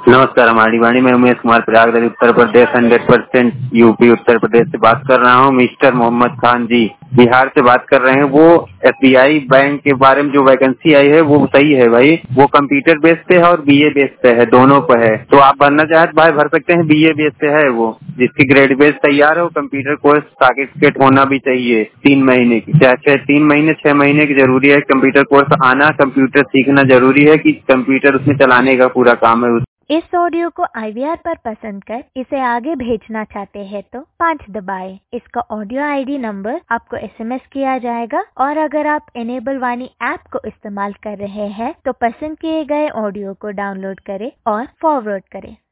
नमस्कार, हमारी वाणी में उमेश कुमार प्रयागराज उत्तर प्रदेश 100% यूपी उत्तर प्रदेश से बात कर रहा हूँ। मिस्टर मोहम्मद खान जी बिहार से बात कर रहे हैं। वो एसबीआई बैंक के बारे में जो वैकेंसी आई है वो सही है भाई। वो कंप्यूटर बेस पे है और बीए बेस पे है, दोनों पे है। तो आप भरना चाहे तो भाई भर सकते हैं। बीए बेस पे है वो, जिसकी ग्रेड बेस तैयार हो। कंप्यूटर कोर्स सर्टिफिकेट होना भी चाहिए 3 महीने की, चाहे 3 महीने 6 महीने की जरूरी है। कंप्यूटर कोर्स आना, कंप्यूटर सीखना जरूरी है कि कंप्यूटर उसमें चलाने का पूरा काम है। इस ऑडियो को IVR पर पसंद कर इसे आगे भेजना चाहते हैं तो 5 दबाएं। इसका ऑडियो ID नंबर आपको SMS किया जाएगा और अगर आप इनेबल वाणी ऐप को इस्तेमाल कर रहे हैं तो पसंद किए गए ऑडियो को डाउनलोड करें और फॉरवर्ड करें।